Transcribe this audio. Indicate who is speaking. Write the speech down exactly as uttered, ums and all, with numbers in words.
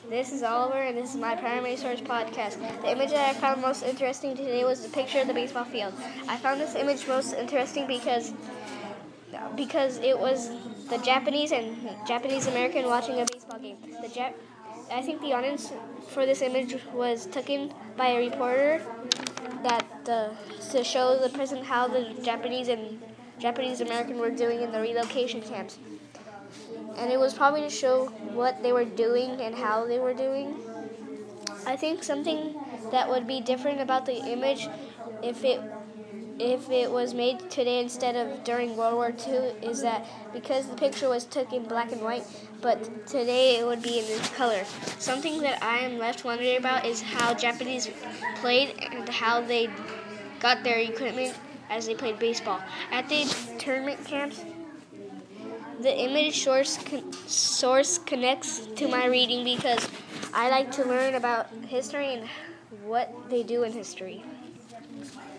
Speaker 1: This is Oliver, and this is my Primary Source podcast. The image that I found most interesting today was the picture of the baseball field. I found this image most interesting because because it was the Japanese and Japanese American watching a baseball game. The Jap- I think the audience for this image was taken by a reporter that uh, to show the president how the Japanese and Japanese American were doing in the relocation camps. And it was probably to show what they were doing and how they were doing. I think something that would be different about the image if it if it was made today instead of during World War Two is that because the picture was taken in black and white, but today it would be in this color. Something that I am left wondering about is how Japanese played and how they got their equipment as they played baseball. At the tournament camps, the image source con- source connects to my reading because I like to learn about history and what they do in history.